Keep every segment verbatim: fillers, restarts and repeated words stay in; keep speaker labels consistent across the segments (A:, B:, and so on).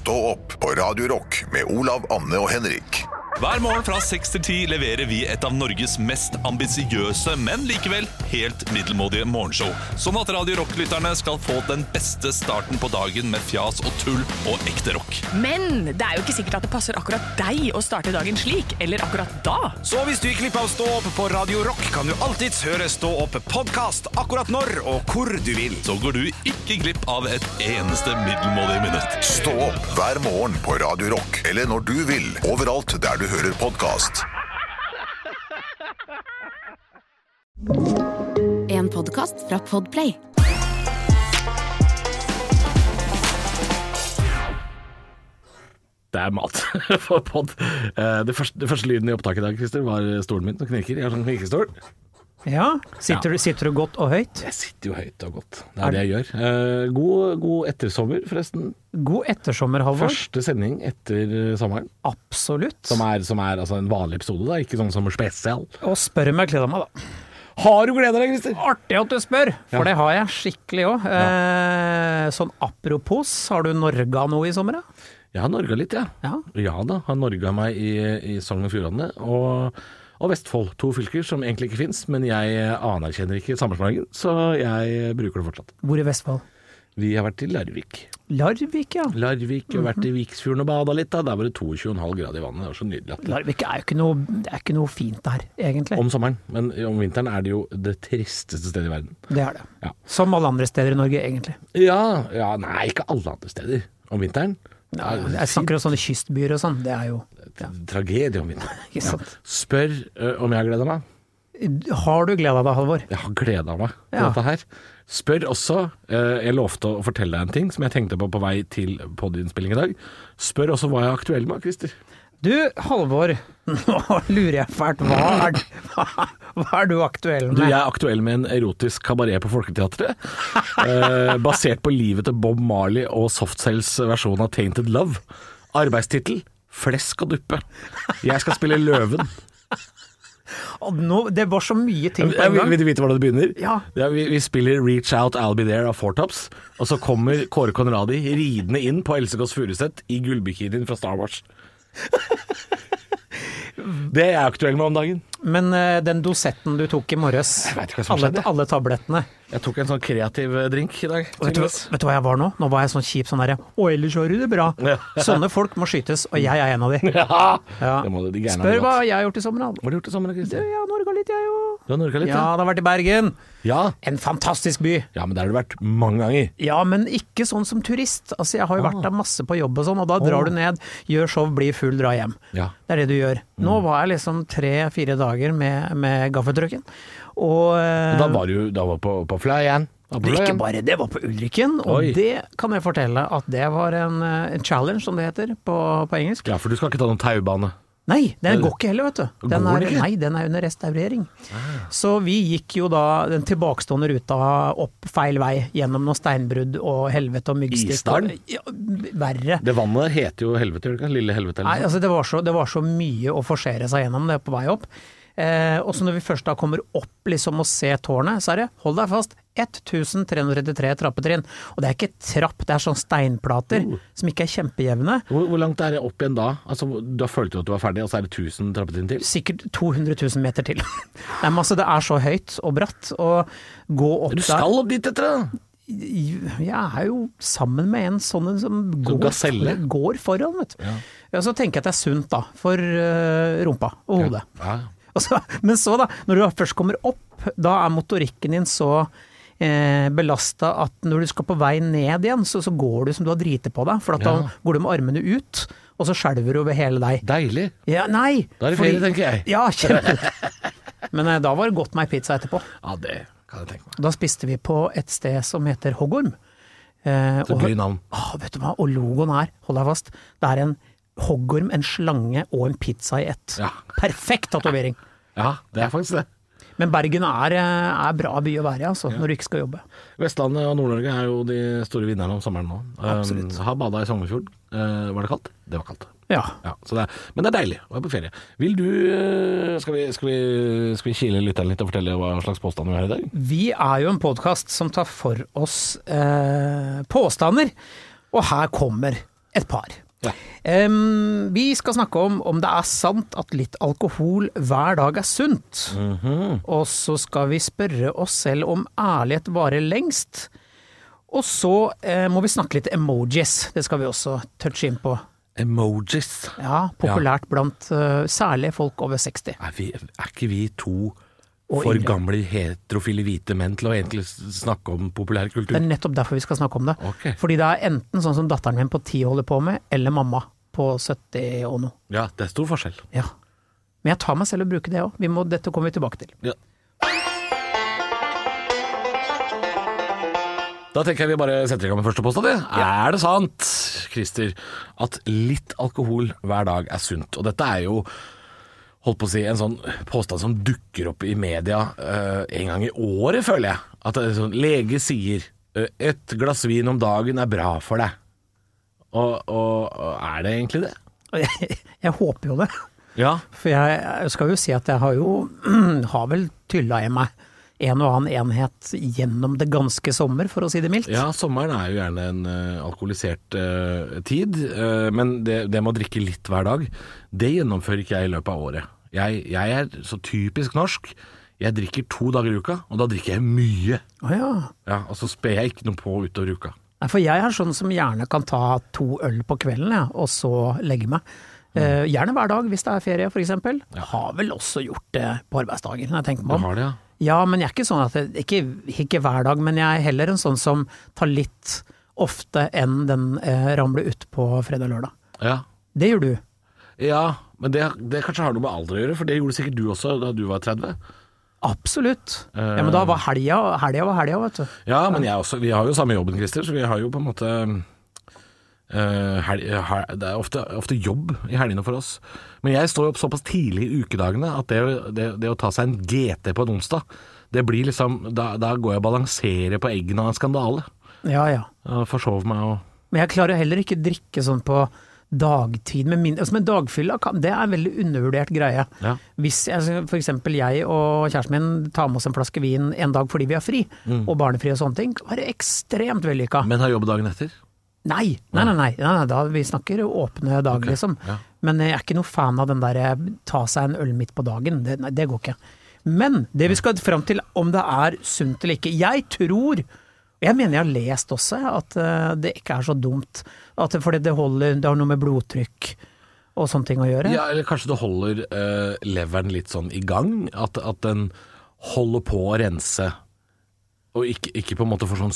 A: Stå opp på Radio Rock med Olav, Anne og Henrik.
B: Hver morgen fra seks til ti leverer vi et av Norges mest ambisiøse, men likevel helt middelmådige morgenshow. Sånn at Radio Rock-lytterne skal få den beste starten på dagen med fjas og tull og ekte rock.
C: Men det er jo ikke sikkert at det passer akkurat deg å starte dagen slik, eller akkurat da.
D: Så hvis du gikk glipp av Stå opp på Radio Rock, kan du alltids høre Stå opp podcast akkurat når og hvor du vil.
B: Så går du ikke glipp av et eneste middelmådig minutt.
A: Stå opp hver morgen på Radio Rock, eller når du vil, overalt der du hører podcast.
E: En podcast fra Podplay.
F: Det er mat for podd. Det første, det første lyden i opptaket i dag, Christer, var stolen min som knirker. Jeg har sånn knirkestol.
G: Ja, sitter,
F: ja.
G: Du, sitter du godt og høyt?
F: Jeg sitter jo høyt og godt. Det er, er det jeg gjør. God, god ettersommer, forresten.
G: God ettersommer, Halvor.
F: Første sending etter sommeren.
G: Absolutt.
F: Som er, som er altså en vanlig episode, da. Ikke sånn som spesial.
G: Og spør meg, gleder meg da.
F: Har du gledet deg, Christer?
G: Artig at du spør, for
F: ja.
G: det har jeg skikkelig også. Ja. Eh, sånn apropos, har du norga noe i sommer, da?
F: Jeg har norga litt, ja. Ja, ja da, har norga meg i, i Sogn og Fjordane, og... og Vestfold, to fylker som egentlig ikke finnes, men jeg anerkjenner ikke sammenslåingen, så jeg bruker det fortsatt.
G: Hvor i Vestfold?
F: Vi har vært i Larvik.
G: Larvik, ja.
F: Larvik, vi har vært i Viksfjorden og badet litt da. Der var det tjueto komma fem grader i vannet, det var så nydelig.
G: Larvik er jo ikke noe, det er ikke noe fint der, egentlig.
F: Om sommeren, men om vinteren er det jo det tristeste stedet i verden.
G: Det er det.
F: Ja.
G: Som alle andre steder i Norge, egentlig.
F: Ja, ja, nei, ikke alle andre steder. Om vinteren.
G: Ja, jeg snakker om sånne kystbyer og sånn, det er jo...
F: Ja. Tragedie om vinteren. Ja. Spør uh, om jeg har gledet meg.
G: Har du gledet deg, Halvor?
F: Jeg har gledet meg til
G: ja.
F: dette her. Spør også, uh, jeg lovte å fortelle deg en ting som jeg tenkte på på vei til podinnspilling i dag. Spør også hva jeg er aktuell med, Christer.
G: Du, Halvor, nå lurer jeg fælt, hva er, hva, hva er du aktuell med?
F: Du, jeg er aktuell med en erotisk kabaret på Folketeatret, uh, basert på livet til Bob Marley og Softcells versjon av Tainted Love. Arbeidstitel: Flesk og duppe. Jeg skal spille løven.
G: Nå, det var så mye ting på en gang.
F: Vil du vite hvordan det begynner?
G: Ja.
F: Ja, vi, vi spiller Reach Out, I'll Be There av Four Tops, og så kommer Kåre Conradi ridende inn på Else Kåss Furuseth i gullbikinien fra Star Wars. Det er jeg aktuell med om dagen.
G: Men uh, den dosetten du tok i morges, alle, alle tablettene.
F: Jeg tok en sånn kreativ drink i dag.
G: Vet du, vet du hva jeg var nå? Nå var jeg sånn kjip sånn der, å ellers har du det bra. Ja. Sånne folk må skytes, og jeg er en av de. Ja,
F: ja. Det må de
G: Spør hva jeg har gjort i sommer.
F: Hva har du gjort i sommer, Christer?
G: Jeg har norget litt, jeg jo.
F: Du har norget litt,
G: ja? Ja, det har vært i Bergen.
F: Ja.
G: En fantastisk by.
F: Ja, men der har du vært mange ganger.
G: Ja, men ikke sånn som turist. Altså, jeg har jo ah. vært der masse på jobb og sånn, og da drar oh. du ned, gjør show, blir full, dra hjem. Ja. Det er det du gjør. Mm. Nå var jeg liksom tre-fire dager med, med gaffetrucken. Og,
F: og da var du da var på, på Flyen?
G: Det ikke bare det, var på Ulriken, og Oi. Det kan jeg fortelle at det var en, en challenge, som det heter på, på engelsk.
F: Ja, for du skal ikke ta noen taubane.
G: Nei, den går ikke heller, vet du. Den er, nei, den er under restaurering. Ah. Så vi gikk jo da den tilbakestående ruta opp feil vei, gjennom noe steinbrudd og helvete og myggstikk.
F: Isdalen?
G: Ja, verre.
F: Det vannet heter jo helvete, ikke? Lille helvete.
G: Nei, altså det var, så, det var så mye å forsere seg gjennom det på vei opp. Eh, og så når vi først da kommer opp liksom og ser tårnet, så er det, hold deg fast, elleve trettitre trappetrinn. Og det er ikke trapp, det er sånn steinplater uh. som ikke er kjempejevne.
F: Hvor, hvor langt er det opp igjen da? Altså, da følte du at du var ferdig, og så er det tusen trappetrinn til?
G: Sikkert to hundre tusen meter til. Nei, men altså, det er så høyt og bratt, og gå opp der.
F: Du skal opp dit etter det?
G: Jeg er jo sammen med en sånn som går, går foran, vet du. Ja. Ja, så tenker jeg at det er sunt da, for uh, rumpa og hodet. Ja. Ja. Så, men så da, når du først kommer opp, da er motorikken din så eh, belastet at når du skal på vei ned igjen, så, så går du som du har drite på deg, for at ja. Da går du med armene ut, og så skjelver du over hele deg.
F: Deilig.
G: Ja, nei.
F: Da er det ferie, tenker jeg.
G: Ja, kjempe. Men eh, da var det godt med pizza etterpå.
F: Ja, det kan jeg tenke meg.
G: Da spiste vi på et sted som heter Hoggorm.
F: Eh, så gøy navn.
G: Å, vet du hva, og logoen her, hold deg fast, det er en hoggorm, en slange og en pizza i ett. Ja. Perfekt tatovering.
F: Ja, det er faktisk det.
G: Men Bergen er, er bra by å være, altså, ja. Når du ikke skal jobbe.
F: Vestlandet og Nord-Norge er jo de store vinnerne om sommeren nå.
G: Absolutt.
F: Um, har badet i Sognefjord. Uh, var det kaldt? Det var kaldt.
G: Ja.
F: Ja, så det er, men det er deilig å være på ferie. Vil du, uh, skal vi, skal vi, skal vi kile litt, litt og fortelle hva slags påstander vi har i dag?
G: Vi er jo en podcast som tar for oss uh, påstander, og her kommer Et par.
F: Ja.
G: Um, vi skal snakke om om det er sant at litt alkohol hver dag er sunt.
F: Mhm.
G: Og så skal vi spørre oss selv om ærlighet varer lengst. Og så eh, må vi snakke litt emojis. Det skal vi også touche inn på.
F: Emojis.
G: Ja, populært blant uh, særlig folk over seksti.
F: Er, vi, er ikke vi to
G: Og
F: for
G: yngre.
F: gamle heterofile hvite menn til å egentlig snakke om populær kultur?
G: Det er nettopp derfor vi skal snakke om det.
F: Ok.
G: Fordi det er enten sånn som datteren min på ti holder på med, eller mamma på sytti og noe.
F: Ja, det er stor forskjell.
G: Ja. Men jeg tar meg selv å bruke det også. Dette kommer vi tilbake til.
F: Ja. Da tenker jeg vi bare setter i gang med første påstand. Ja. Er det sant, Christer, at litt alkohol hver dag er sunt? Og dette er jo, holdt på å si, en sånn påstand som dukker opp i media uh, en gang i året, føler jeg. At det er sånn, lege sier uh, et glass vin om dagen er bra for deg. Og, og, og er det egentlig det?
G: Jeg, jeg håper jo det.
F: Ja.
G: For jeg, jeg skal jo si at jeg har jo har vel tylla i meg en og annen enhet gjennom det ganske sommer, for å si det mildt.
F: Ja, sommeren er jo gjerne en uh, alkoholisert uh, tid, uh, men det, det med å drikke litt hver dag, det gjennomfører ikke jeg i løpet av året. Jeg, jeg er så typisk norsk. Jeg drikker to dager i uka, og da drikker jeg mye.
G: Å ja.
F: Ja, og så sper jeg ikke noe på utover uka.
G: Nei, for jeg er sånn som gjerne kan ta to øl på kvelden, ja, og så legge meg. Uh, gjerne hver dag, hvis det er ferie, for eksempel. Jeg har vel også gjort det på arbeidsdager, når jeg tenker meg
F: Du
G: om.
F: har det, ja.
G: Ja, men jeg er ikke sånn at det, ikke, ikke hver dag, men jeg er heller en sånn som tar litt ofte enn den eh, ramler ut på fredag og lørdag.
F: Ja,
G: Det gjør du.
F: ja men det, det kanskje har noe med alder å gjøre, for det gjorde sikkert du også da du var tretti.
G: Absolutt. Ja, men da var helga, helga var helga, vet du.
F: Ja, men jeg også, vi har jo samme jobben, Christer, så vi har jo på en måte uh, hel, hel, det er ofte, ofte jobb i helgene for oss. Men jeg står jo opp såpass tidlig i ukedagene at det, det, det å ta seg en G T på en onsdag, det blir liksom, da, da går jeg og balanserer på eggen av en skandale.
G: Ja, ja.
F: Og forsov meg og...
G: Men jeg klarer heller ikke drikke sånn på dagtid med min, altså med dagfylla, kan- det er en veldig undervurdert greie.
F: Ja.
G: Hvis jeg, for eksempel jeg og kjæresten min tar med oss en flaske vin en dag fordi vi er fri, og barnefri og sånne ting, kan være ekstremt vellykka.
F: Men har jobb dagen etter?
G: Nei, nei, nei, nei, nei, nei, da vi snakker åpne dag,
F: Ok,
G: liksom.
F: ja.
G: Men jeg er ikke noe fan av den der ta seg en øl midt på dagen, det, nei, det går ikke. Men det vi skal fram til om det er sunt eller ikke, jeg tror, og jeg mener jeg har lest også, at uh, det ikke er så dumt, at fordi det holder, det har noe med blodtrykk og sånne ting å gjøre.
F: Ja, eller kanskje det holder uh, leveren litt sånn i gang, at, at den holder på å rense, og ikke, ikke på en måte for sånn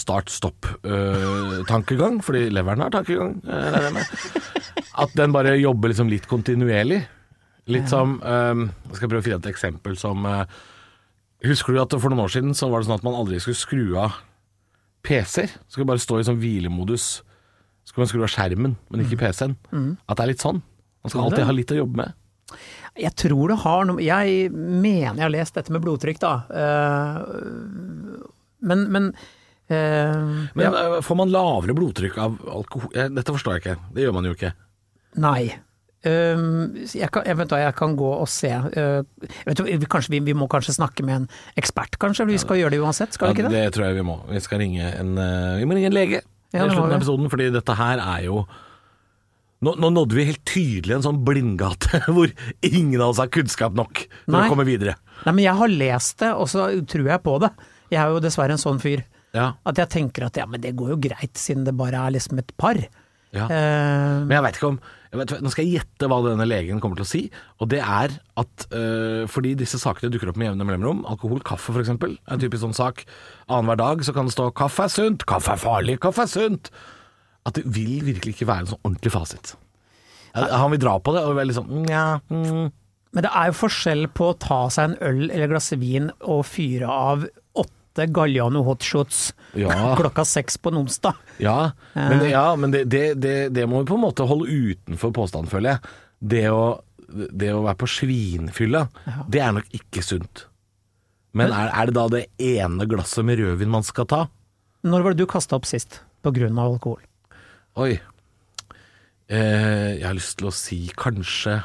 F: start-stopp-tankegang, fordi leveren har tankegang, uh, regner jeg med. At den bare jobber liksom litt kontinuerlig. Litt som, um, jeg skal prøve å finne et eksempel som, uh, husker du at for noen år siden så var det sånn at man aldri skulle skru av P C-er, skulle bare stå i sånn hvilemodus, skulle man skru av skjermen, men ikke P C-en. Mm. At det er litt sånn. Man skal alltid ha litt å jobbe med.
G: Jeg tror det har noe, jeg mener jeg har lest dette med blodtrykk da, uh, men, men, uh,
F: Men
G: ja,
F: uh, får man lavere blodtrykk av alkohol? Eh, Dette forstår jeg ikke. Det gjør man jo ikke.
G: nei. Um, jeg, kan, jeg, vet hva, jeg kan gå og se uh, vet du, vi, kanskje, vi, vi må kanskje snakke med en ekspert kanskje, vi skal gjøre det uansett, skal vi ikke
F: Ja,
G: det?
F: det tror jeg vi må. Vi skal ringe en, uh, vi må ringe en lege
G: Ja,
F: i
G: det må
F: slutten av
G: vi.
F: episoden, fordi dette her er jo nå, nå nådde vi helt tydelig en sånn blindgate hvor ingen av oss har kunnskap nok til
G: Nei.
F: å komme videre.
G: Nei, men jeg har lest det, og så tror jeg på det. Jeg er jo dessverre en sånn fyr
F: Ja.
G: at jeg tenker at ja, men det går jo greit siden det bare er liksom et par.
F: Ja.
G: Uh,
F: Men jeg vet ikke om jeg vet, Nå skal jeg gjette hva denne legen kommer til å si, og det er at øh, fordi disse sakene dukker opp med jevne mellomrom, alkohol, kaffe for eksempel, er en typisk sånn sak. Annenhver dag så kan det stå 'kaffe er sunt', 'kaffe er farlig', 'kaffe er sunt'. At det vil virkelig ikke være en sånn ordentlig fasit. Han vil dra på det, og være litt sånn ja, mm.
G: Men det er jo forskjell på å ta seg en øl eller glass vin og fyre av åtte Galliano hotshots
F: Ja.
G: klokka seks på en onsdag.
F: Ja, men, ja, men det, det, det, det må vi på en måte holde utenfor påstanden, føler jeg. Det å, det å være på svinfylla, det er nok ikke sunt. Men er, er det da det ene glasset med rødvin man skal ta?
G: Når var det du kastet opp sist på grunn av alkohol?
F: Oi. Eh, jeg har lyst til å si kanskje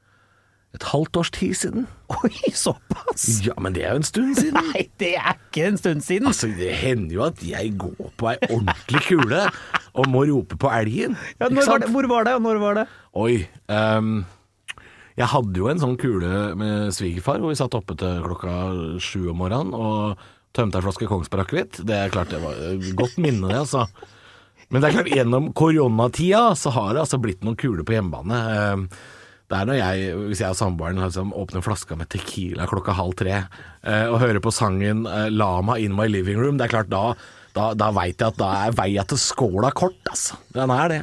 F: et halvt års tid siden.
G: Oi, såpass?
F: Ja, men det er jo en stund siden.
G: Nei, det er ikke en stund siden.
F: Altså, det hender jo at jeg går på ei ordentlig kule, og må rope på elgen.
G: Ja, når var det, hvor var det, og når var det?
F: Oi, um, jeg hadde jo en sånn kule med svigerfar, hvor vi satt oppe til klokka sju om morgenen, og tømte en flaske Kongsberg Akevitt. Det er klart, det var et godt minne det, altså. Men det er klart, gjennom koronatida så har det altså blitt noen kuler på hjemmebane. Um, Det er når jeg, hvis jeg og samboeren liksom, åpner flaska med tequila klokka halv tre eh, og hører på sangen eh, Lama in my living room, det er klart da, da, da vet jeg at da er veien til skåla kort, altså. Den er det.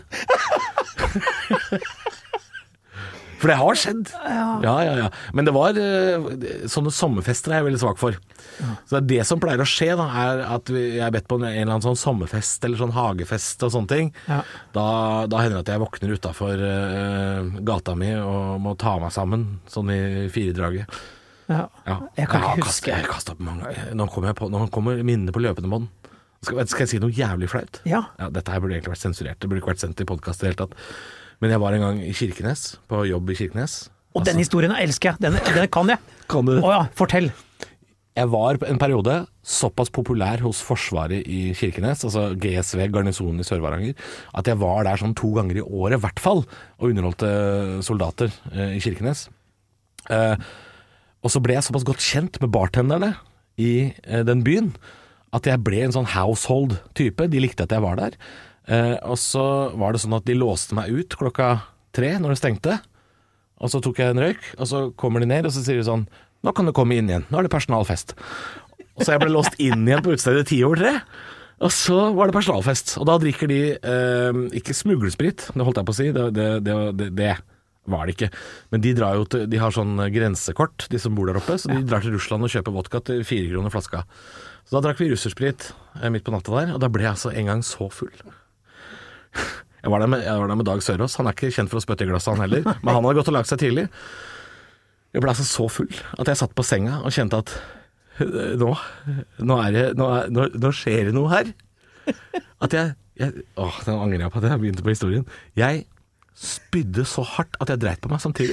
F: For det har skjedd. Ja, ja, ja. ja. Men det var uh, sånne sommerfester er jeg veldig svak for. Ja. Så det, er det som pleier å skje da, er at vi, jeg er bedt på en, en eller annen sånn sommerfest eller sånn hagefest og sånne ting. Ja. Da, da hender det at jeg våkner utenfor uh, gata mi og må ta meg sammen, sånn i firedraget. Ja. Ja. Jeg kan ikke huske. Jeg kastet opp mange. Nå kommer, jeg på, nå kommer minnene på løpende bånd. Skal, skal jeg si noe jævlig flaut? Ja. Ja. Dette her burde egentlig vært sensurert. Det burde ikke vært sendt i podcast i det hele tatt. Men jeg var en gang i Kirkenes, på jobb i Kirkenes. Og
G: altså, den historien elsker jeg, den, den kan jeg.
F: Kan du det?
G: Å ja, fortell.
F: Jeg var en periode såpass populær hos Forsvaret i Kirkenes, altså G S V, garnisonen i Sør-Varanger, at jeg var der sånn to ganger i året, i hvert fall, og underholdte soldater eh, i Kirkenes. Eh, og så ble jeg såpass godt kjent med bartenderne i eh, den byen, at jeg ble en sånn household-type. De likte at jeg var der. Eh, og så var det sånn at de låste meg ut klokka tre når det stengte, og så tok jeg en røyk, og så kommer de ned og så sier de sånn, nå kan du komme inn igjen, nå er det personalfest. Og så jeg ble låst inn igjen på utstedet ti over tre, og så var det personalfest, og da drikker de eh, ikke smuglesprit, det holdt jeg på å si, det, det, det, det, det var det ikke, men de drar jo til, de har sånn grensekort, de som bor der oppe, så de drar til Russland og kjøper vodka til fire kroner flaska. Så da drakk vi russersprit eh, midt på natta der, og da ble jeg altså en gang så full. Jeg var, med, jeg var der med Dag Sørås. Han er ikke kjent for å spytte i glasset han heller, men han hadde gått og lagt seg tidlig. Jeg ble altså så full at jeg satt på senga og kjente at nå, nå, er det, nå, er, nå, nå skjer det noe her. At jeg, jeg Åh, nå angrer jeg på at jeg begynte på historien. Jeg spydde så hardt at jeg dreit på meg samtidig.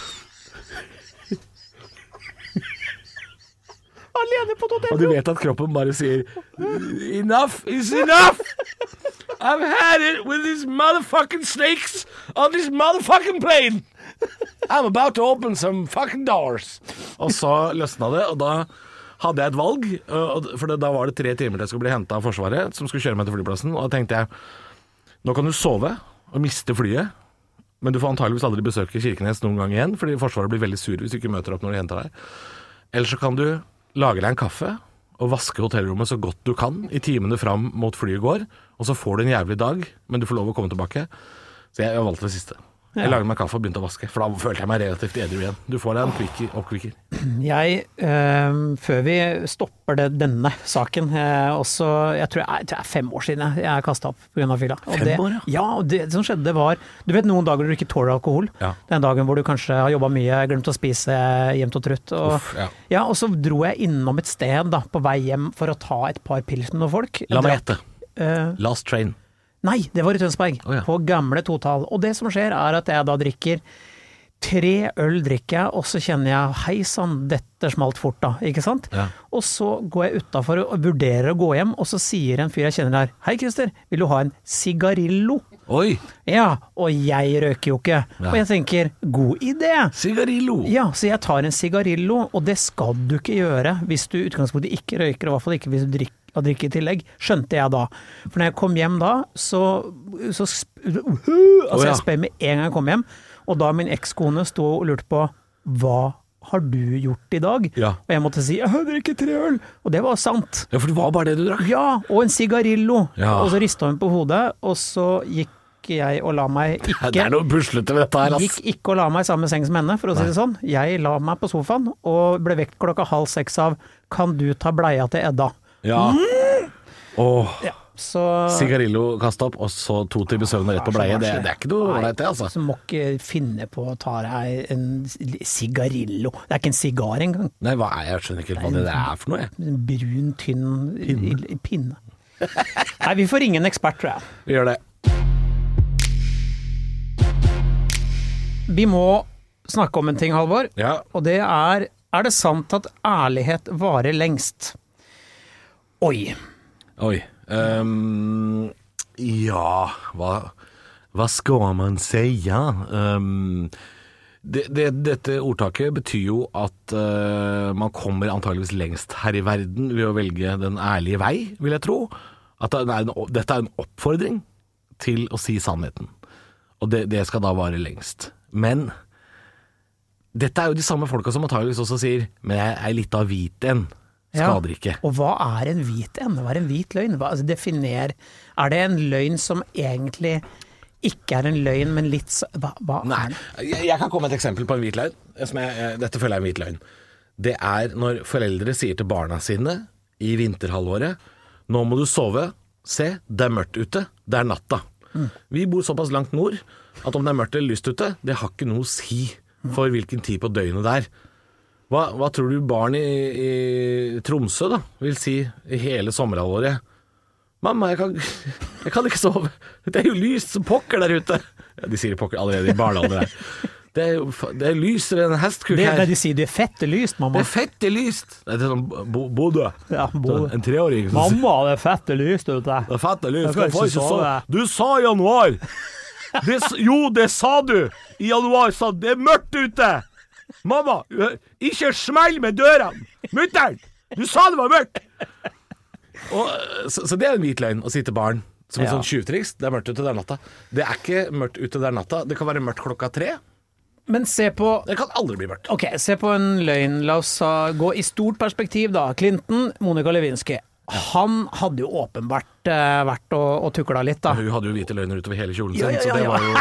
G: Alene på hotellet.
F: Og du vet at kroppen bare sier enough is enough. I've had it with these motherfucking snakes on this motherfucking plane. I'm about to open some fucking doors. Og så løsna det, og da hadde jeg et valg, for da var det tre timer til jeg skulle bli hentet av Forsvaret, som skulle kjøre meg til flyplassen, og da tenkte jeg, nå kan du sove og miste flyet, men du får antageligvis aldri besøke Kirkenes noen gang igjen, fordi Forsvaret blir veldig sur hvis du ikke møter opp når de henter deg. Eller så kan du lage deg en kaffe og vaske hotellrommet så godt du kan i timene fram mot flyet går, og så får du en jævlig dag, men du får lov å komme tilbake. Så jeg, jeg valgte det siste. Jeg lagde meg kaffe og begynte å vaske, for da følte jeg meg relativt edru igjen. Du får deg en kvikker, oppkvikker.
G: Jeg, øh, før vi stopper det, denne saken, øh, også, jeg tror jeg, det er fem år siden jeg, jeg kastet opp på grunn av fylla. Og
F: fem
G: det,
F: år, ja?
G: Ja, og det som skjedde det var, du vet noen dager du ikke tåler alkohol, ja. Den dagen hvor du kanskje har jobbet mye, glemt å spise jevnt og trutt, og, Uff, ja. Ja, og så dro jeg innom et sted da, på vei hjem for å ta et par pils med noen folk.
F: La meg gjette.
G: Uh,
F: Last Train.
G: Nei, det var i Tønsberg, oh, ja. På gamle total. Og det som skjer er at jeg da drikker tre øl drikker jeg, og så kjenner jeg, hei sann, dette smalt fort da, ikke sant? Ja. Og så går jeg utenfor og vurderer å gå hjem, og så sier en fyr jeg kjenner der, hei Christer, vil du ha en sigarillo?
F: Oi!
G: Ja, og jeg røker jo ikke. Ja. Og jeg tenker, god idé!
F: Sigarillo!
G: Ja, så jeg tar en sigarillo, og det skal du ikke gjøre hvis du utgangspunktet ikke røyker, og i hvert fall ikke hvis du drikker å drikke i tillegg, skjønte jeg da. For når jeg kom hjem da, så, så uh, uh, altså oh, ja. Jeg spør med en gang jeg kom hjem, og da min ekskone stod og lurte på, hva har du gjort i dag? Ja. Og jeg måtte si, jeg har drikket tre øl, og det var sant.
F: Ja, for det var bare det du drakk?
G: Ja, og en sigarillo.
F: Ja.
G: Og så ristet hun på hodet, og så gikk jeg og la meg ikke...
F: Det er noe puslete ved dette her, ass.
G: Gikk ikke og la meg i samme seng som henne, for å si det sånn. Jeg la meg på sofaen, og ble vekt klokka halv seks av, kan du ta bleia til Edda?
F: Ja. Mm. Åh.
G: Ja, så
F: sigarillo kastet opp, og så to timer søvn og rett på bleie. Det, det er ikke noe ålreit, det, altså.
G: Så må ikke finne på å ta deg en sigarillo. Det er ikke en sigar engang.
F: Nei, hva er, jeg skjønner ikke hva det er for noe, jeg.
G: En brun, tynn pinne. pinne. Nei, vi får ringe en ekspert, tror jeg.
F: Vi gjør det.
G: Vi må snakke om en ting, Halvor.
F: Ja.
G: Og det er, er det sant at ærlighet varer lengst? Oi.
F: Oi. Um, Ja, hva, hva skal man si? Ja, um, det, det, dette ordtaket betyr jo at uh, man kommer antageligvis lengst her i verden ved å velge den ærlige vei, vil jeg tro. At det er en, dette er en oppfordring til å si sannheten. Og det, det skal da vare lengst. Men dette er jo de samme folka som antageligvis også sier men jeg er litt av hvit en. Skader ikke.
G: Ja, og hva er en hvit en? Hva er en hvit løgn? Hva, altså, definer, er det en løgn som egentlig ikke er en løgn, men litt hva, hva
F: Nei, jeg, jeg kan komme med et eksempel på en hvit løgn. Som jeg, jeg, dette føler jeg er en hvit løgn. Det er når foreldre sier til barna sine i vinterhalvåret nå må du sove, se, det er mørkt ute, det er natta. Mm. Vi bor såpass langt nord at om det er mørkt eller lyst ute, det har ikke noe å si for hvilken tid på døgnet det er. Hva, hva tror du barn i, i Tromsø da vil si i hele sommerhalvåret? Mamma, jeg kan, jeg kan ikke sove. Det er jo lyst som pokker der ute. Ja, de sier pokker allerede i barnealder der. Det er jo det er lysere enn en hestkuk her.
G: Det er de sier, det er fette lyst, mamma.
F: Det er fette lyst. Det er sånn Bodø.
G: Ja, Bodø.
F: En treåring.
G: Mamma, det er fette lyst ute.
F: Det er fette lyst. Jeg skal ikke sove. Du sa i januar. Det, jo, det sa du. I januar sa det er mørkt ute. Mamma, ikke smell med dørene. Mutteren, du sa det var mørkt. Og, så, så det er en hvit løgn å si til barn som en ja. sånn tjuvtriks. Det er mørkt ute, det er natta. Det er ikke mørkt ute, det er natta. Det kan være mørkt klokka tre.
G: Men se på
F: Det kan aldri bli mørkt.
G: Ok, se på en løgn. La oss gå i stort perspektiv da. Clinton, Monica Lewinsky. Han hadde jo åpenbart uh, vært og, og tukla litt da.
F: Hun hadde jo hvite løgner utover hele kjolen sin,
G: ja, ja, ja,
F: så det var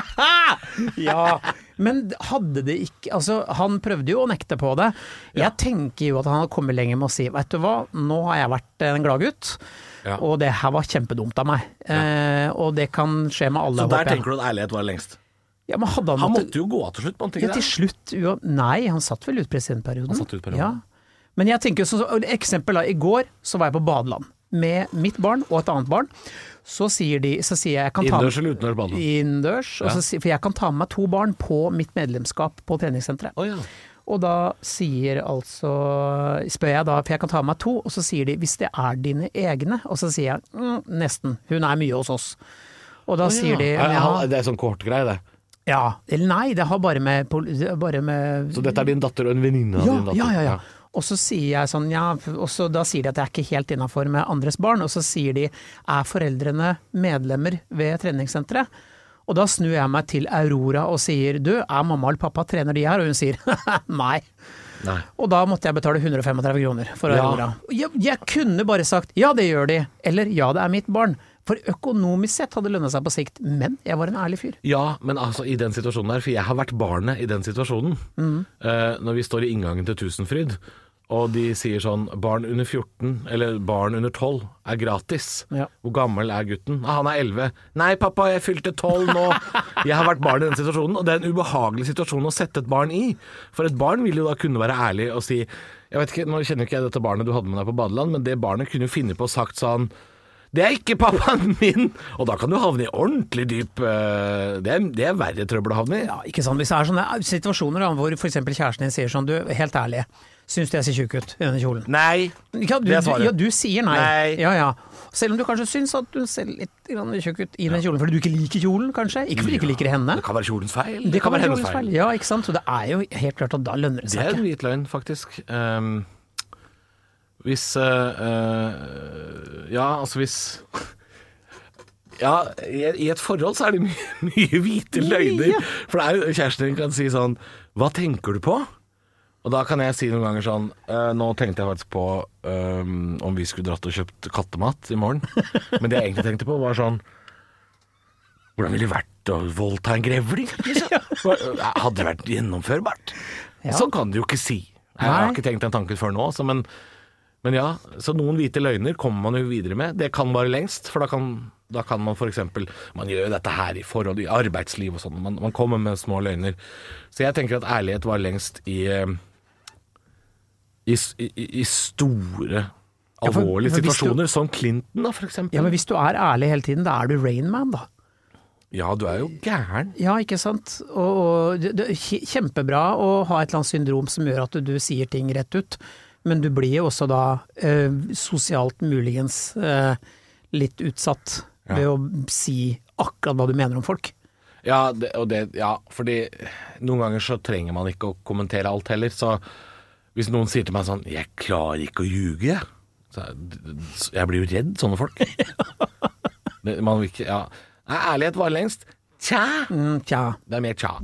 F: jo
G: ja, men hadde det ikke altså, han prøvde jo å nekte på det. Jeg ja. tenker jo at han hadde kommet lenger med å si vet du hva, nå har jeg vært en glad gutt ja. og det her var kjempedumt av meg ja. eh, og det kan skje med alle.
F: Så der tenker du at ærlighet var lengst?
G: Ja, men hadde han,
F: han måtte jo gå av til slutt på en ting
G: ja, til slutt, jo, nei, han satt vel ut presidentperioden.
F: Han satt ut perioden.
G: Ja. Men jeg tenker så, eksempel da, i går så var jeg på badeland med mitt barn og et annet barn. Så sier de, så sier jeg, jeg kan ta
F: innendørs eller utendørs badeland?
G: Innendørs,
F: ja.
G: for jeg kan ta med meg to barn på mitt medlemskap på treningssenteret.
F: Oh, ja.
G: Og da sier altså, spør jeg da, for jeg kan ta med meg to, og så sier de, hvis det er dine egne, og så sier jeg, mm, nesten, hun er mye hos oss. Og da oh, ja. sier de,
F: ja, det er sånn kort greie det.
G: Ja, eller nei, det har bare med, bare med
F: så dette er din datter og en venninne av
G: ja,
F: din datter?
G: Ja, ja, ja. Og så sier jeg sånn, ja, og så da sier de at jeg er ikke helt innenfor med andres barn, og så sier de, er foreldrene medlemmer ved treningssenteret? Og da snur jeg meg til Aurora og sier, du, er mamma eller pappa trener de her? Og hun sier, nei. nei. Og da måtte jeg betale hundre og femogtredve kroner for Aurora. Ja. Jeg, jeg kunne bare sagt, ja det gjør de, eller ja det er mitt barn. For økonomisk sett hadde det lønnet seg på sikt, men jeg var en ærlig fyr. Ja,
F: men altså i den situasjonen der, for jeg har vært barnet i den situasjonen, mm. uh, når vi står i inngangen til Tusenfryd, og de sier sånn, barn under fjorten, eller barn under tolv, er gratis. Ja. Hvor gammel er gutten? Ah, han er elleve. Nei, pappa, jeg fylte tolv nå. Jeg har vært barn i den situasjonen, og det er en ubehagelig situasjon å sette et barn i. For et barn vil jo da kunne være ærlig og si, jeg vet ikke, nå kjenner ikke jeg dette barnet du hadde med deg på badeland, men det barnet kunne jo finne på å sagt sånn, det er ikke pappaen min! Og da kan du havne i ordentlig dyp Det er, det er verre trøbbel å havne i.
G: Ja, ikke sant. Hvis det er sånne situasjoner da, hvor for eksempel kjæresten din sier sånn, du, helt ærlig, syns du jeg ser tjukk ut i denne kjolen?
F: Nei,
G: ja, du,
F: det er svaret.
G: Ja, du sier nei.
F: nei.
G: Ja, ja. Selv om du kanskje syns at du ser litt tjukk ut i den kjolen, fordi du ikke liker kjolen, kanskje? Ikke fordi du ikke liker henne.
F: Det kan være kjolens feil.
G: Det, det kan, kan være hennes feil. feil. Ja, ikke sant. Så det er jo helt klart at da lønner det seg ikke.
F: Det er en hvit løgn, faktisk. Um, hvis uh, uh, Ja, altså hvis Ja, i et forhold så er det mye, mye hvite løgner. Ja. For det er jo, kjæresten din kan si sånn, hva tenker du på? Og da kan jeg si noen ganger sånn, uh, nå tenkte jeg faktisk på um, om vi skulle dratt og kjøpt kattemat i morgen. Men det jeg egentlig tenkte på var sånn, hvordan ville det vært å voldta en grevling? Liksom? Hadde det vært gjennomførbart? Ja. Sånn kan du jo ikke si. Jeg har ikke tenkt den tanken før nå, så men, men ja, så noen hvite løgner kommer man jo videre med. Det kan bare lengst, for da kan... Da kan man for eksempel, man gjør dette her i forhold, i arbeidsliv og sånn, man, man kommer med små løgner. Så jeg tenker at ærlighet var lengst i, i, i, i store, alvorlige ja, for, for situasjoner, du, som Clinton da, for eksempel.
G: Ja, men hvis du er ærlig hele tiden, da er du Rain Man da.
F: Ja, du er jo gæren.
G: Ja, ikke sant? Og, og det er kjempebra å ha et eller annet syndrom som gjør at du, du sier ting rett ut, men du blir jo også da eh, sosialt muligens eh, litt utsatt ja. ved å si akkurat hva du mener om folk.
F: Ja, det, og det, ja, fordi noen ganger så trenger man ikke å kommentere alt heller, så hvis noen sier til meg sånn, jeg klarer ikke å ljuge, så jeg blir jo redd, sånne folk. det, man vil ikke, ja. Nei, ærlighet var lengst. Tja.
G: Mm, tja.
F: Det er mer tja.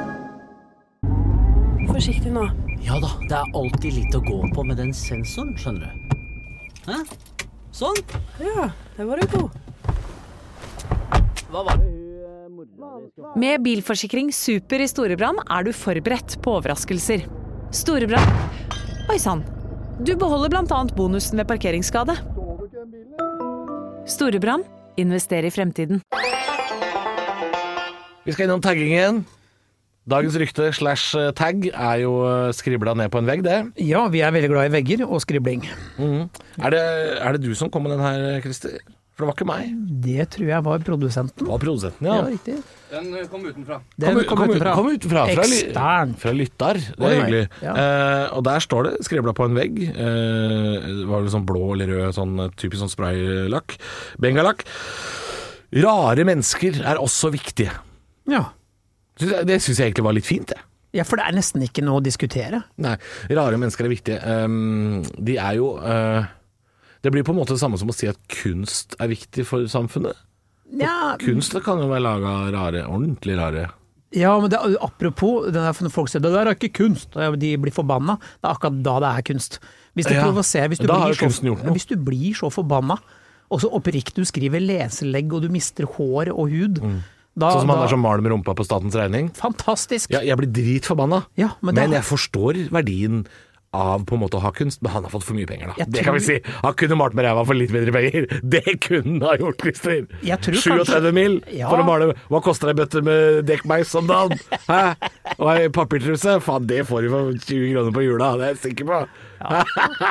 H: Forsiktig nå.
I: Ja da, det er alltid litt å gå på med den sensoren, skjønner du. Hæ? Sånn?
H: Ja, det var jo god.
I: Hva var det?
C: Med bilforsikring Super i Storebrand er du forberedt på overraskelser. Storebrand. Oi sann. Du beholder blant annet bonusen ved parkeringsskade. Storebrand. Invester i fremtiden.
F: Vi skal innom tagging igjen. Dagens rykte slash tagg er jo skribla ned på en vegg, det.
G: Ja, vi er veldig glad i vegger og skribling.
F: Mm. Er, det, er det du som kom med den her, Christer? For det var ikke meg.
G: Det tror jeg var produsenten.
F: Det var produsenten, ja.
G: Ja, riktig.
D: Den kom utenfra.
G: Den kom, kom utenfra.
F: Kom utenfra. Fra,
G: Ekstern.
F: Fra lyttar. Det er hyggelig. Ja. Eh, og der står det, skribla på en vegg, eh, var det sånn blå eller rød, sånn typisk sånn spraylakk, bengalakk. Rare mennesker er også viktige.
G: Ja.
F: Det synes jeg egentlig var litt fint, det.
G: Ja, for det er nesten ikke noe å diskutere.
F: Nei, rare mennesker er viktige. Um, de er jo... Uh, det blir på en måte det samme som å si at kunst er viktig for samfunnet.
G: Ja.
F: Kunst kan jo være laget rare, ordentlig rare.
G: Ja, men det, apropos, det der når folk sier, det der er ikke kunst, de blir forbanna, det er akkurat da det er kunst. Hvis du
F: ja.
G: provoserer, hvis,
F: så,
G: hvis du blir så forbanna, og så oppriktig du skriver leselegg, og du mister hår og hud, mm. Da,
F: sånn som han
G: da,
F: er som maler med rumpa på statens regning.
G: Fantastisk.
F: Ja, jeg blir dritforbanna.
G: Ja, men,
F: men
G: da,
F: jeg forstår verdien av på en måte å ha kunst, men han har fått for mye penger da. Det
G: tror,
F: kan vi si. Han kunne malt med ræva for litt mindre penger. Det kunne han ha gjort, Christer. syttiåtte mil ja. For å male. Hva koster ei bøtte med dekkmeis om dagen? Hæ? Og ei papirtruse? Faen, det får du for tjue kroner på jula. Det er jeg sikker på. Ja.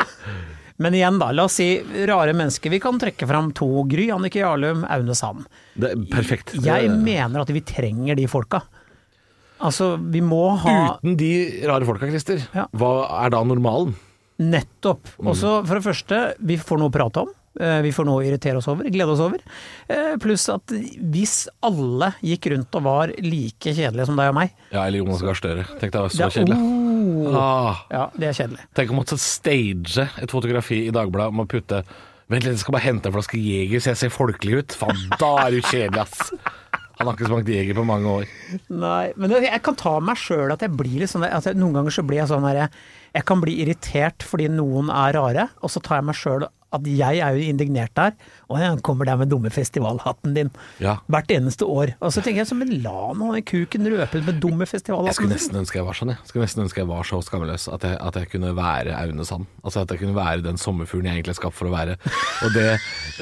G: Men igjen da, la oss si rare mennesker. Vi kan trekke fram to. Gry, Annike Jarlum, Aune Sand.
F: Det er perfekt.
G: Jeg det... mener at vi trenger de folka. Altså, vi må ha...
F: Uten de rare folka, Christer, ja. Hva er da normalen?
G: Nettopp. Også for det første, vi får noe å prate om. Vi får noe å irritere oss over, glede oss over. Pluss at hvis alle gikk rundt og var like kjedelige som deg og meg...
F: Ja, eller Jonas Gahr Støre. Tenk deg, det var så kjedelig.
G: Oh. Ah. Ja, det er kjedelig.
F: Tenk om å måtte stage et fotografi i Dagbladet om å putte... Vent litt, jeg skal bare hente en flaske Jeger så jeg ser folkelig ut. Faen, da er du kjedelig, ass. Han har ikke smakt Jeger på mange år.
G: Nei, men jeg kan ta meg selv at jeg blir litt sånn, at jeg, noen ganger så blir jeg sånn her, jeg kan bli irritert fordi noen er rare, og så tar jeg meg selv at jeg er jo indignert der, og jeg kommer der med dumme festivalhatten din,
F: ja.
G: Hvert eneste år. Og så tenker jeg, så, men la noen kuken røpet med dumme festivalhatten.
F: Jeg skulle nesten ønske jeg var sånn, jeg. jeg skulle nesten ønske jeg var så skammeløs, at jeg, at jeg kunne være Aune Sand. Altså at jeg kunne være den sommerfuglen jeg egentlig er skapt for å være. Og det...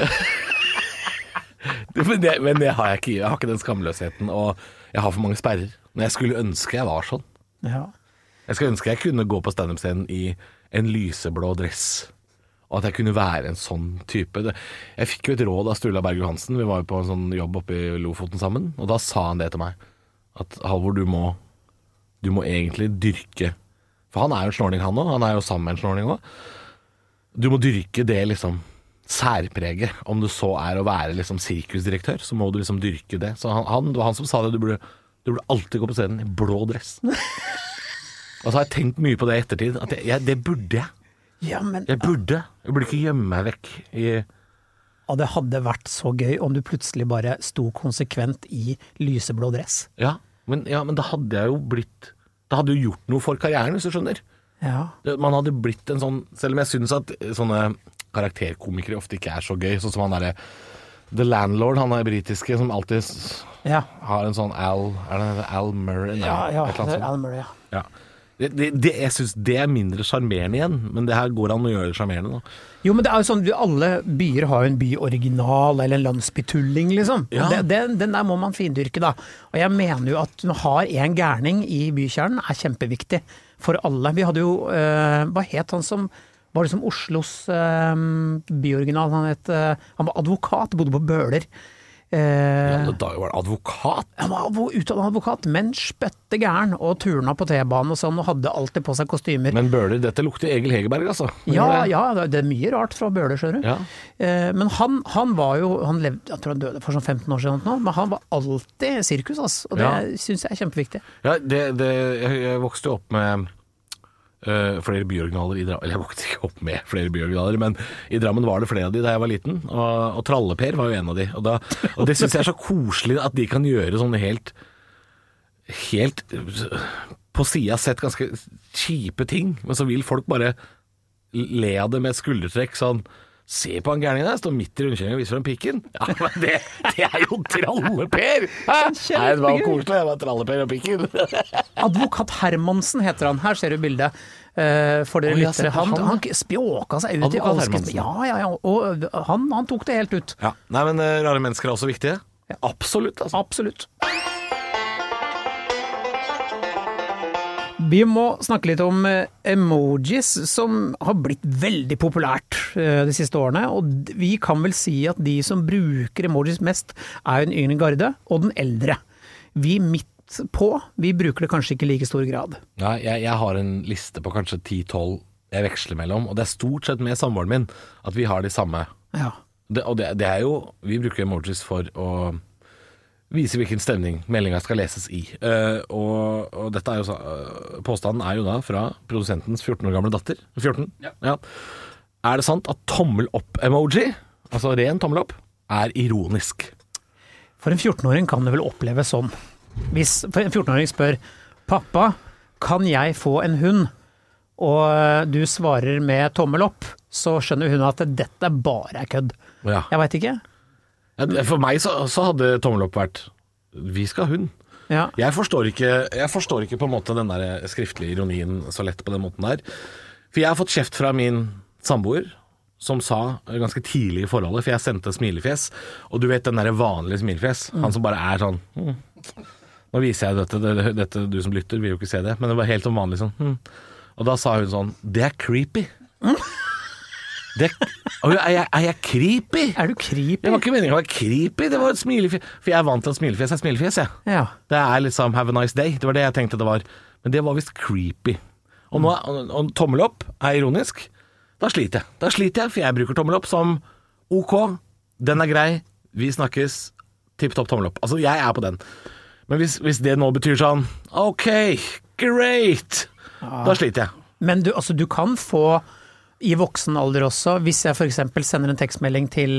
F: men, det, men det har jeg ikke. Jeg har ikke den skamløsheten, og jeg har for mange sperrer. Men jeg skulle ønske jeg var sånn.
G: Ja.
F: Jeg skulle ønske jeg kunne gå på stand-up-scenen i en lyseblå dress, og at jeg kunne være en sånn type. Jeg fikk jo et råd av Sturla Berg Johansen. Vi var jo på en sånn jobb oppe i Lofoten sammen, og da sa han det til meg. At Halvor, du må du må egentlig dyrke, for han er jo en snorning han også, han er jo sammen med en snorning også. Du må dyrke det liksom særpreget. Om det så er å være liksom sirkusdirektør, så må du liksom dyrke det. Så han, han, det var han som sa det, du burde, du burde alltid gå på scenen i blå dress. Og så har jeg tenkt mye på det i ettertid, at jeg, jeg, det burde jeg.
G: Ja, men,
F: jeg burde. Jeg burde ikke gjemme meg vekk i...
G: Og det hadde vært så gøy om du plutselig bare sto konsekvent i lyseblå dress.
F: Ja, men, ja, men da hadde jeg jo blitt... Da hadde jo gjort noe for karrieren, hvis du skjønner.
G: Ja.
F: Det, man hadde blitt en sånn... Selv om jeg synes at sånne karakterkomikere ofte ikke er så gøy, sånn som han der The Landlord, han er britiske, som alltid
G: ja.
F: Har en sånn Al... Er det Al Murray? Nei,
G: ja, ja, det
F: er
G: Al Murray, ja.
F: Ja. Det, det, det, jeg synes det er mindre charmerende igjen, men det her går an å gjøre det charmerende da.
G: Jo, men det er jo sånn, alle byer har jo en byoriginal eller en landsbytulling liksom.
F: Ja.
G: Det, den, den der må man findyrke da. Og jeg mener jo at du har en gærning i bykjernen er kjempeviktig for alle. Vi hadde jo, øh, hva het han som, var det som Oslos øh, byoriginal, han het, øh, han var advokat, bodde på Bøler. Eh,
F: ja, da var det advokat.
G: Han var utdannet advokat, men spøtte gæren og turna på T-banen og sånn, og hadde alltid på seg kostymer.
F: Men Bøhler, dette lukter Egil Hegerberg, altså.
G: Ja, ja, det er mye rart fra Bøhler, skjønner du.
F: Ja.
G: Eh, men han, han var jo, han levde, jeg tror han døde for sånn femten år siden nå, men han var alltid sirkus, altså, og det
F: Ja.
G: synes jeg er kjempeviktig.
F: Ja, det, det, jeg, jeg vokste jo opp med Uh, flere byoriginaler i Drammen. Eller jeg vokste ikke opp med flere byoriginaler, men i Drammen var det flere av de da jeg var liten, og, og Tralleper var jo en av de. Og, da, og det synes jeg er så koselig at de kan gjøre sånne helt helt på siden sett ganske kjipe ting, men så vil folk bare le av det med et skuldertrekk sånn. Se på han gærningen der, står midt i rundkjøringen og viser frem pikken. Ja, men det, det er jo Tralleper! Nei, det var koselig, det var Tralleper og pikken.
G: Advokat Hermansen heter han. Her ser du bildet. Uh, for dere
F: oh,
G: lyttere. Han, han. han spjåka seg ut
F: Advokat
G: i alskens.
F: Hermansen.
G: Ja, ja, ja. Og han, han tok det helt ut.
F: Ja. Nei, men uh, rare mennesker er også viktige. Ja. Absolutt, altså.
G: Absolutt. Vi må snakke litt om emojis, som har blitt veldig populært de siste årene, og vi kan vel si at de som bruker emojis mest er den yngre garde og den eldre. Vi midt på, vi bruker det kanskje ikke i like stor grad.
F: Ja, jeg, jeg har en liste på kanskje ti tolv jeg veksler mellom, og det er stort sett med samboeren min at vi har de samme.
G: Ja.
F: Det, og det, det er jo, vi bruker emojis for å vise hvilken stemning meldinga skal leses i. Uh, og, og dette er jo, uh, påstanden er jo da fra produsentens fjorten år gamle datter. fjorten? Ja. Ja. Er det sant at tommel opp-emoji, altså ren tommel opp, er ironisk?
G: For en fjorten-åring kan det vel oppleves sånn. Hvis en fjorten-åring spør, pappa, kan jeg få en hund? Og du svarer med tommel opp, så skjønner hun at dette bare er kødd.
F: Ja.
G: Jeg vet ikke.
F: For meg så, så hadde tommel opp vært vi skal ha hund.
G: Ja.
F: Jeg, forstår ikke, jeg forstår ikke på en måte den der skriftlige ironien så lett på den måten der. For jeg har fått kjeft fra min samboer, som sa ganske tidlig i forholdet, for jeg sendte smilefjes, og du vet den der vanlige smilefjes, mm. han som bare er sånn hm. Nå viser jeg dette, dette, dette, du som lytter vil jo ikke se det, men det var helt som vanlig sånn hm. Og da sa hun sånn, det er creepy. Mm. Det, er, jeg, er jeg creepy?
G: Er du creepy?
F: Det var ikke meningen å være creepy, det var et smilefjes. For jeg er vant til at smilefjes er smilefjes, jeg.
G: Ja.
F: Det er liksom have a nice day, det var det jeg tenkte det var. Men det var visst creepy. Og nå, og, og tommel opp er ironisk. Da sliter jeg. Da sliter jeg, for jeg bruker tommel opp som ok, den er grei, vi snakkes, tipp-topp tommel opp. Altså, jeg er på den. Men hvis, hvis det nå betyr sånn, ok, great, ja. Da sliter jeg.
G: Men du, altså, du kan få i voksen alder også, hvis jeg for eksempel sender en tekstmelding til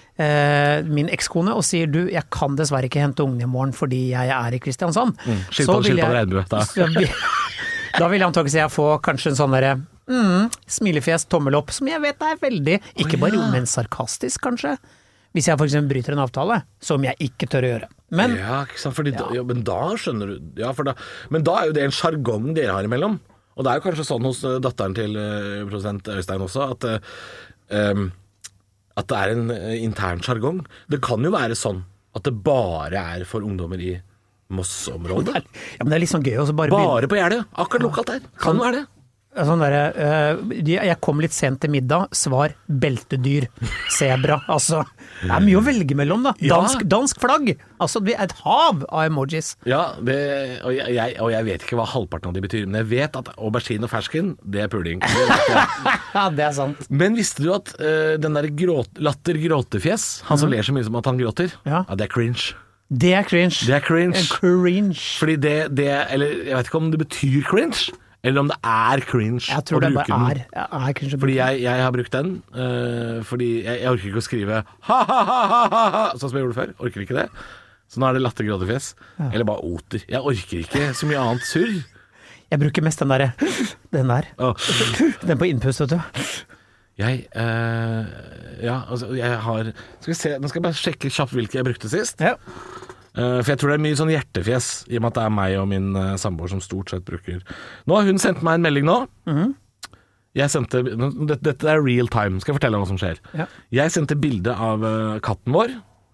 G: eh, min ekskone og sier du, jeg kan dessverre ikke hente ungen i morgen fordi jeg er i Kristiansand. Mm.
F: Skilpadde, skilpadde, regnbue. Da.
G: Så vil, da vil jeg antakelig si jeg får kanskje en sånn derre mm, smilefjes, tommel opp, som jeg vet er veldig, ikke bare oh, ja. Men sarkastisk kanskje. Hvis jeg for eksempel bryter en avtale, som jeg ikke tør å gjøre. Men,
F: ja, ikke sant, fordi
G: ja.
F: Da, ja, men da skjønner du ja, for da, men da er jo det en jargong dere har imellom. Og det er jo kanskje sånn hos datteren til uh, produsent Øystein også, at, uh, um, at det er en uh, intern jargong. Det kan jo være sånn at det bare er for ungdommer i Moss-området.
G: Ja, men det er litt sånn gøy også bare...
F: Bare på Gjerdet, akkurat lokalt der. Kan jo være det.
G: Sånn der, uh, jeg kom litt sent til middag, svar beltedyr, zebra, altså det er mye å velge mellom da, dansk, ja. Dansk flagg, altså det er et hav av emojis.
F: Ja, det, og, jeg, og jeg vet ikke hva halvparten av de betyr, men jeg vet at aubergine og fersken, det er puling. Det
G: ja, det er sant.
F: Men visste du at uh, den der gråt, latter-gråtefjes, han som mm. ler så mye som at han gråter,
G: ja.
F: Ja, det er cringe.
G: Det er cringe.
F: Det er cringe.
G: En cringe.
F: Fordi det, det, eller jeg vet ikke om det betyr cringe, eller om det er cringe
G: jeg tror det bare er, er cringe.
F: Fordi jeg, jeg har brukt den uh, fordi jeg, jeg orker ikke å skrive ha-ha-ha-ha-ha sånn som jeg gjorde før, orker ikke det. Så nå er det lattergråtefjes ja. Eller bare oter. Jeg orker ikke så mye annet surr.
G: Jeg bruker mest den der Den der oh. Den på innpust, vet du.
F: Jeg uh, ja, altså jeg har skal vi se, nå skal jeg bare sjekke kjapt hvilke jeg brukte sist. Ja. Uh, for jeg tror det er mye sånn hjertefjes, i og med at det er meg og min uh, samboer som stort sett bruker. Nå har hun sendt meg en melding nå. Mm-hmm. Jeg sendte, dette, dette er real time, skal jeg fortelle hva som skjer. Ja. Jeg sendte bilde av uh, katten vår,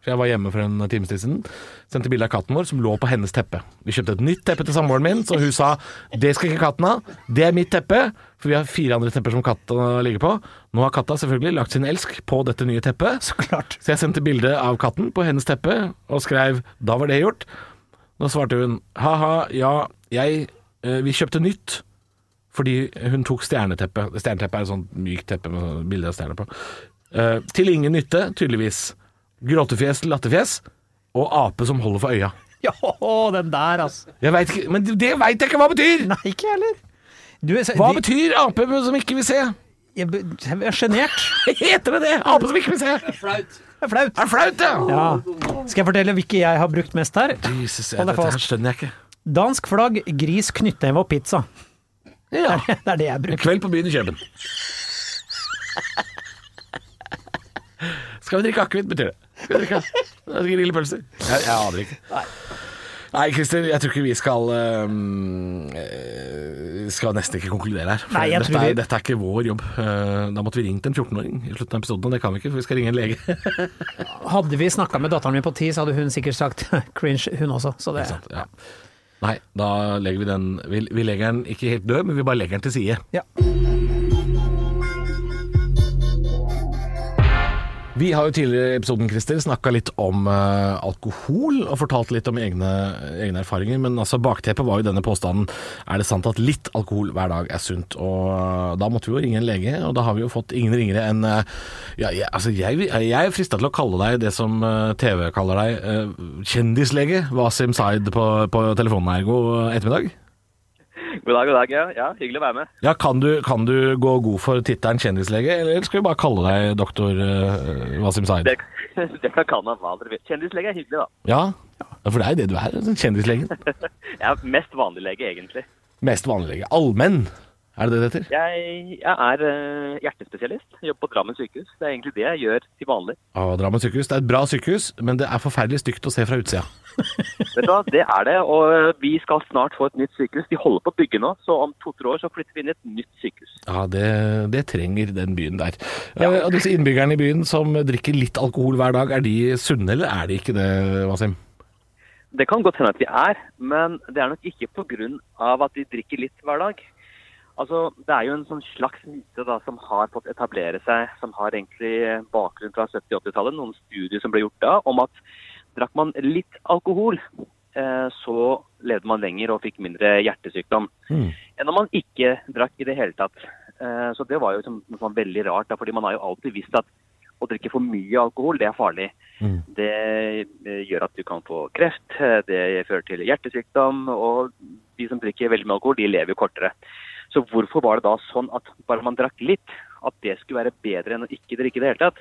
F: for jeg var hjemme for en times tid siden. Sendte bilde av katten vår som lå på hennes teppe. Vi kjøpte et nytt teppe til samboeren min, så hun sa det skal ikke katten ha, det er mitt teppe. For vi har fire andre tepper som katten ligger på. Nå har katta selvfølgelig lagt sin elsk på dette nye teppet.
G: Så klart.
F: Så jeg sendte bilde av katten på hennes teppe og skrev da var det gjort. Nå svarte hun haha, ja, jeg, vi kjøpte nytt. Fordi hun tok stjerneteppe. Stjerneteppe er et sånt mykt teppe med bilder av stjerner på. Uh, til ingen nytte, tydeligvis. Gråtefjes, latterfjes og ape som holder for øya.
G: Ja, den der, altså.
F: Jeg vet ikke, men det vet jeg ikke hva betyr!
G: Nei, ikke heller. Du, så,
F: hva
G: de,
F: betyr ape som ikke vil se?
G: Jeg, jeg er genert.
F: Heter det det? Ape som ikke vil se?
I: Det er flaut.
G: Det er flaut.
F: Det er flaut, ja.
G: ja. Skal jeg fortelle hvilke jeg har brukt mest her?
F: Jesus, jeg, dette her skjønner jeg ikke.
G: Dansk flagg, gris, knyttneve og pizza.
F: Ja.
G: Det, er, det er det jeg bruker.
F: En kveld på byen i Kjøben. Skal vi drikke akevitt, betyr det. Skal vi drikke grillpølser? Jeg, jeg aner ikke. Nei. Nei, Christer, jeg tror ikke vi skal um, Skal nesten ikke konkludere her.
G: Nei, jeg
F: dette,
G: tror vi...
F: er, dette er ikke vår jobb. Uh, da måtte vi ringt en fjorten-åring i slutten av episoden, og det kan vi ikke, for vi skal ringe en lege.
G: Hadde vi snakket med datteren min på ti, så hadde hun sikkert sagt cringe, hun også. Så det...
F: ja. Nei, da legger vi den vi, vi legger den ikke helt død, men vi bare legger den til side.
G: Ja.
F: Vi har jo tidligere i episoden, Christer, snakket litt om uh, alkohol og fortalt litt om egne, egne erfaringer, men altså bakteppet var jo denne påstanden, er det sant at litt alkohol hver dag er sunt? Og uh, da måtte vi jo ringe en lege, og da har vi jo fått ingen ringere enn uh, ja, jeg, altså jeg, jeg er fristet til å kalle deg det som uh, T V kaller deg, uh, kjendislege Wasim Zaid på, på telefonen her. God ettermiddag.
J: God dag, god dag, ja. ja hyggelig å være med.
F: Ja, kan du, kan du gå god for tittelen kjendislege, eller skal vi bare kalle deg doktor uh, Wasim Zaid?
J: Det, det kan kalle meg hva dere vil. Kjendislege er hyggelig, da.
F: Ja, for det er det du er, kjendislegen.
J: Jeg er mest vanlig lege, egentlig.
F: Mest vanlig lege. Allmenn, er det det det heter?
J: Jeg, jeg er uh, hjertespesialist. Jeg jobber på Drammen sykehus. Det er egentlig det jeg gjør til vanlig.
F: Ja, Drammen sykehus. Det er et bra sykehus, men det er forferdelig stygt å se fra utsida.
J: Vet du hva, det er det, og vi skal snart få et nytt sykehus. De holder på å bygge nå, så om to-tre år så flytter vi inn i et nytt sykehus.
F: Ja, det, det trenger den byen der. Ja. Uh, og disse innbyggerne i byen som drikker litt alkohol hver dag, er de sunne, eller er de ikke det, Wasim?
J: Det kan godt hende at de er, men det er nok ikke på grunn av at de drikker litt hver dag. Altså, det er jo en sånn slags myte da, som har fått etablere seg, som har egentlig bakgrunn fra sytti-åttitallet, noen studier som ble gjort da, om at drakk man litt alkohol, eh, så levde man lenger og fikk mindre hjertesykdom. Mm. Enn om man ikke drakk i det hele tatt. Eh, så det var jo liksom, sånn veldig rart, da, fordi man har jo alltid visst at å drikke for mye alkohol, det er farlig. Mm. Det eh, gjør at du kan få kreft, det fører til hjertesykdom, og de som drikker veldig mye alkohol, de lever jo kortere. Så hvorfor var det da sånn at bare man drakk litt, at det skulle være bedre enn å ikke drikke i det hele tatt?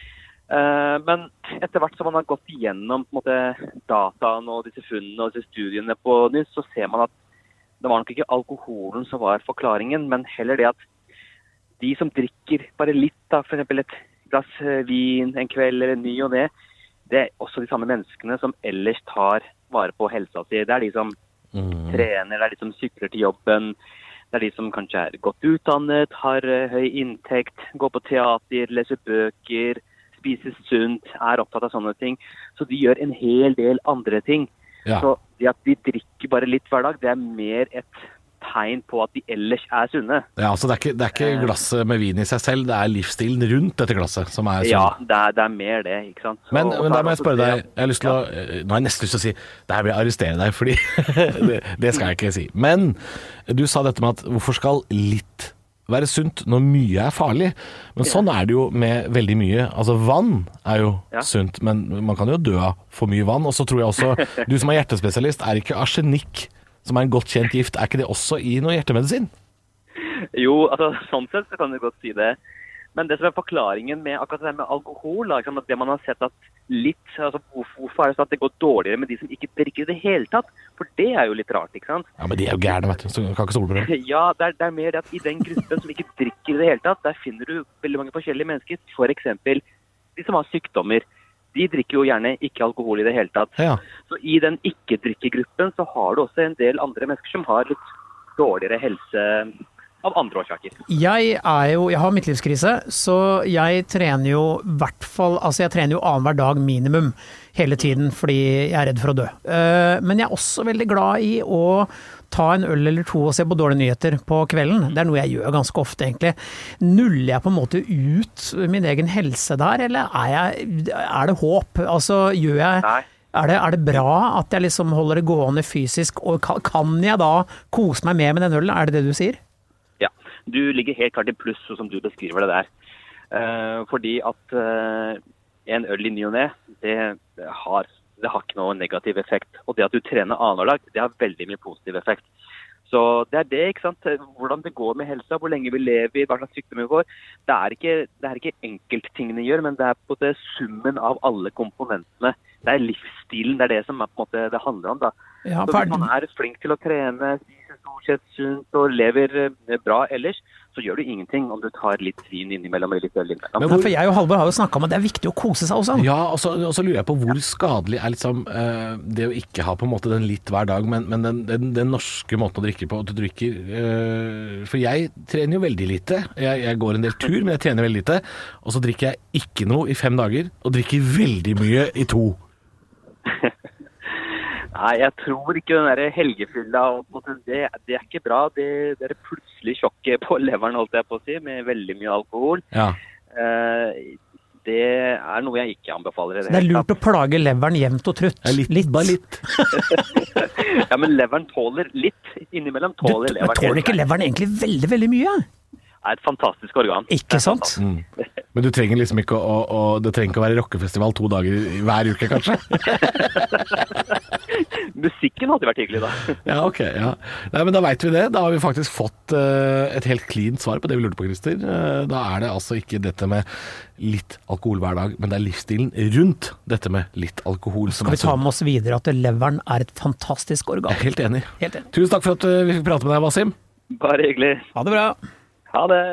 J: Uh, men etter hvert som man har gått igjennom på en måte, dataen og disse funnene og disse studiene på nytt, så ser man at det var nok ikke alkoholen som var forklaringen, men heller det at de som drikker bare litt, da, for eksempel et glass vin en kveld eller ny og det, det er også de samme menneskene som ellers tar vare på helsa si. Det er de som mm. trener, det er de som sykler til jobben, det er de som kanskje er godt utdannet, har høy inntekt, går på teater, leser bøker, spiser sunt, er opptatt av sånne ting. Så de gjør en hel del andre ting. Ja. Så det at de drikker bare litt hver dag, det er mer et tegn på at de ellers er sunne. Ja, altså det er ikke, det er ikke glasset med vin i seg selv, det er livsstilen rundt dette glasset som er sunn. Ja, det er, det er mer det, ikke sant? Så, men men da må jeg spørre deg, jeg har lyst til å, nå har jeg nesten lyst til å si, det her vil jeg arrestere deg, fordi det, det skal jeg ikke si. Men du sa dette med at hvorfor skal litt være sunt når mye er farlig? Men sånn er det jo med veldig mye. Altså vann er jo ja. sunt, men man kan jo dø av for mye vann. Og så tror jeg også, du som er hjertespesialist, er ikke arsenikk, som er en godt kjent gift, er ikke det også i noe hjertemedisin? Jo, altså sånn sett så kan du godt si det. Men det som er forklaringen med akkurat det med alkohol, da, at det man har sett at litt, altså hvorfor er det sånn at det går dårligere med de som ikke drikker i det hele tatt? For det er jo litt rart, ikke sant? Ja, men de er jo gærne, vet du, så kan ikke stole på det. Ja, det er, det er mer det at i den gruppen som ikke drikker i det hele tatt, der finner du veldig mange forskjellige mennesker. For eksempel de som har sykdommer. De drikker jo gjerne ikke alkohol i det hele tatt. Ja. Så i den ikke-drikkegruppen så har du også en del andre mennesker som har litt dårligere helse, av andre årsaker.
G: Jeg er jo, jeg har midtlivskrise, så jeg trener jo hvert fall, altså jeg trener jo annenhver dag minimum hele tiden, fordi jeg er redd for å dø. Men jeg er også veldig glad i å ta en øl eller to og se på dårlige nyheter på kvelden. Det er noe jeg gjør ganske ofte egentlig. Nuller jeg på en måte ut min egen helse der, eller er, jeg, er det håp? Altså, gjør jeg...
J: Nei.
G: Er det, er det bra at jeg liksom holder det gående fysisk, og kan, kan jeg da kose meg med med den ølen? Er det det du sier?
J: Ja, du ligger helt klart i pluss, som du beskriver det der. Uh, fordi at uh, en øl i ny og ne, det, det, har, det har ikke noe negativ effekt. Og det at du trener annenhver dag, det har veldig mye positiv effekt. Så det er det, ikke sant? Hvordan det går med helsa, hvor lenge vi lever, hva slags sykdom vi får. Det er ikke, det er ikke enkelttingene gjør, men det er på det summen av alle komponentene. Det er livsstilen, det er det som er, på en måte, det handler om. Da.
G: Ja,
J: så hvis man er flink til å trene, spiser stort sett sunt og lever bra ellers, så gjør du ingenting om du tar litt vin innimellom eller litt øl innimellom.
G: Men hvor, for jeg og Halvor har jo snakket om at det er viktig å kose seg også.
F: Ja, og så, og så lurer jeg på hvor skadelig er liksom uh, det å ikke ha på en måte den litt hver dag, men, men den, den, den norske måten å drikke på, at du drikker, uh, for jeg trener jo veldig lite, jeg, jeg går en del tur, men jeg trener veldig lite, og så drikker jeg ikke noe i fem dager, og drikker veldig mye i to.
J: Nei, jeg tror ikke den der helgefylla, det, det er ikke bra. Det, det er plutselig sjokket på leveren, holdt jeg på å si, med veldig mye alkohol.
F: Ja.
J: Eh, det er noe jeg ikke anbefaler.
G: Det, det er lurt å plage leveren jevnt og trutt.
F: Ja, litt, litt. Bare litt.
J: Ja, men leveren tåler litt. Innimellom tåler
G: du,
J: leveren.
G: Tåler ikke leveren egentlig veldig, veldig mye?
J: Det er et fantastisk organ.
G: Ikke sant?
F: Mm. Men du trenger liksom ikke å, å, det trenger ikke å være rockefestival to dager hver uke, kanskje?
J: Musikken hadde vært hyggelig, da.
F: Ja, ok. Ja. Nei, men da vet vi det. Da har vi faktisk fått uh, et helt clean svar på det vi lurte på, Christer. Uh, da er det altså ikke dette med litt alkohol hver dag, men det er livsstilen rundt dette med litt alkohol.
G: Skal vi ta med oss videre at leveren er et fantastisk organ?
F: Jeg er helt enig.
G: Helt enig.
F: Tusen takk for at uh, vi fikk prate med deg, Wasim.
J: Bare hyggelig.
G: Ha det bra.
J: Ha det.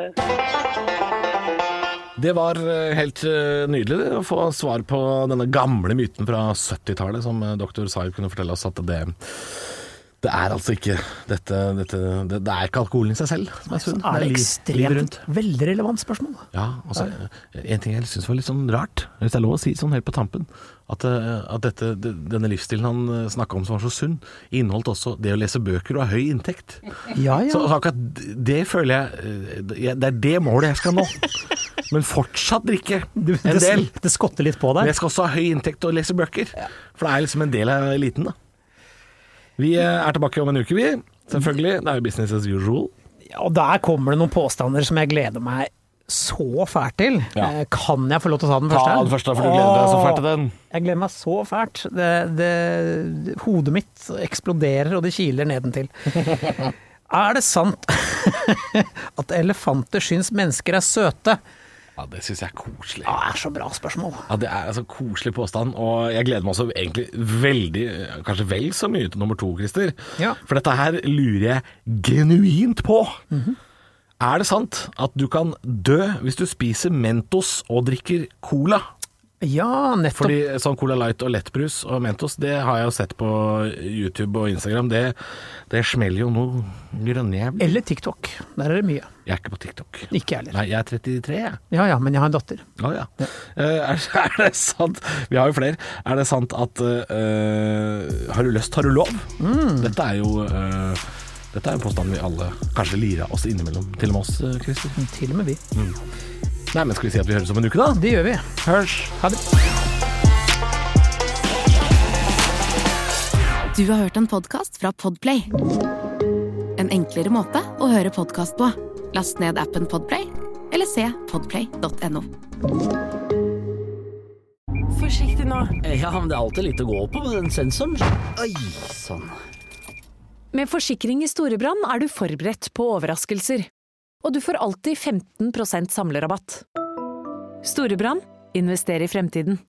F: Det var helt nydelig å få svar på denne gamle myten fra syttitallet som doktor Saib kunne fortelle oss at det, det er altså ikke dette, dette det, det er ikke alkoholen i seg selv som er sunn.
G: Så er det ekstremt veldig relevant spørsmål.
F: Ja, altså, en ting jeg synes var litt sånn rart, hvis det er lov å si sånn helt på tampen, at, at dette, denne livsstilen han snakket om som var så sunn, inneholdt også det å lese bøker og ha høy inntekt.
G: Ja, ja.
F: Så akkurat det føler jeg, det er det målet jeg skal nå. Men fortsatt drikke en del.
G: Det, det skotter litt på deg.
F: Men jeg skal også ha høy inntekt og lese bøker, for det er liksom en del av eliten da. Vi er tilbake om en uke, vi. Selvfølgelig, det er jo business as usual.
G: Ja, og der kommer det noen påstander som jeg gleder meg så fælt til. Ja. Kan jeg få lov til å ta den første?
F: Ta den første, for du gleder deg så fælt til den.
G: Jeg gleder meg så fælt. Det, det, hodet mitt eksploderer, og det kiler nedentil. Er det sant at elefanter syns mennesker er søte?
F: Ja, det synes jeg er koselig.
G: Ja, det er så bra spørsmål.
F: Ja, det er altså koselig påstand, og jeg gleder meg også egentlig veldig, kanskje vel så mye til nummer to, Christer.
G: Ja.
F: For dette her lurer jeg genuint på.
G: Mm-hmm.
F: Er det sant at du kan dø hvis du spiser Mentos og drikker cola?
G: Ja, nettopp.
F: Fordi sånn Cola Light og lettbrus og Mentos, det har jeg jo sett på YouTube og Instagram. Det, det smeller jo noe grønnjævlig.
G: Eller TikTok. Der er det mye.
F: Jeg er ikke på TikTok.
G: Ikke jeg heller.
F: Nei, jeg er trettitre, jeg.
G: Ja, ja, men jeg har en datter.
F: Å ja. ja. Uh, er, er det sant? Vi har jo flere. Er det sant at uh, har du lyst, har du lov?
G: Mm.
F: Dette er jo uh, Dette er en påstand vi alle kanskje lirer oss innimellom. Til og med oss, Christer.
G: Til og med vi.
F: Mm. Nei, men skal vi si at vi høres om en uke da?
G: Det gjør vi.
F: Hørs.
G: Ha det.
E: Du har hørt en podcast fra Podplay. En enklere måte å høre podcast på. Last ned appen Podplay, eller se podplay punktum no.
H: Forsiktig nå.
I: Ja, men det er alltid litt å gå på med den sensoren. Oi, sånn.
C: Med forsikring i Storebrand er du forberedt på overraskelser. Og du får alltid femten prosent samlerabatt. Storebrand, invester i fremtiden.